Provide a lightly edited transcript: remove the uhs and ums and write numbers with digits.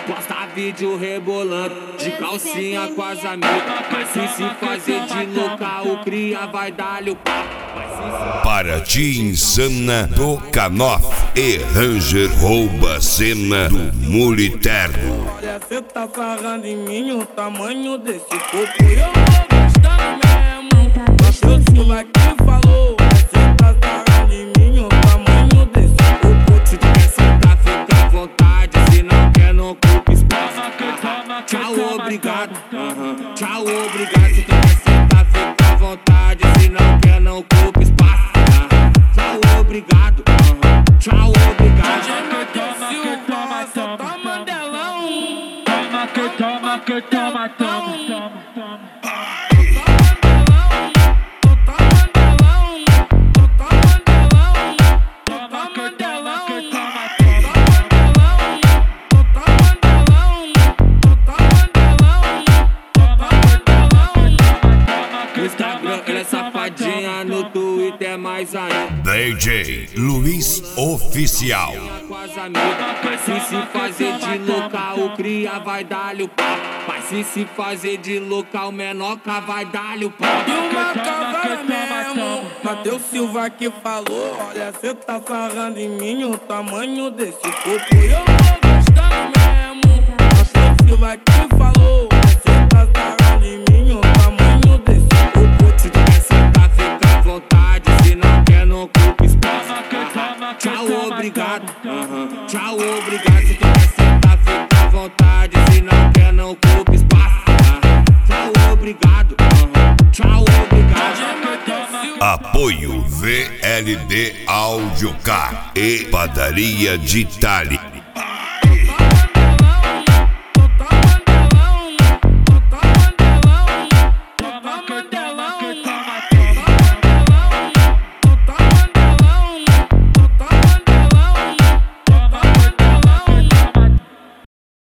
Posta vídeo rebolando, de calcinha com as amigas. Mas se fazer de louca, o cria vai dar-lhe o pau. Paraty Insana do Canoff e Ranger rouba a cena do Muliterno. Olha, cê tá sarrando em mim o tamanho desse corpo. Eu vou gostando mesmo, mas Deus vai que falou. Cê tá sarrando em mim o tamanho desse corpo. Se tu quer sentar, fica à vontade. Se não quer, não ocupa espaço. Tchau, obrigado. Tchau, obrigado. Se tu quer sentar, fica à vontade. Se não quer, não ocupa espaço. Tchau, obrigado. Tchau, obrigado. Toma, cê tá mandelão. Toma, toma, toma. No Instagram ela é safadinha, no Twitter é mais ainda. DJ Luiz Oficial. Com as amigas, mas se fazer de louca, o cria vai dar-lhe o pau. Mas se fazer de louca, o menoca vai dar-lhe o pau. E uma cavalo mesmo, Matheus Silva que falou. Olha, cê tá sarrando em mim o tamanho desse corpo. Eu vou gostando mesmo, Matheus Silva que falou. Cê tá sarrando em mim o tamanho desse corpo. Se tu quer sentar, fica à vontade. Se não quer, não ocupa espaço. Tchau, obrigado. Tchau, obrigado. Se tu quer sentar, fica à vontade. Se não quer, não ocupa espaço. Tchau, obrigado. Tchau, obrigado. Apoio VLD Audiocar e Padaria de Itália.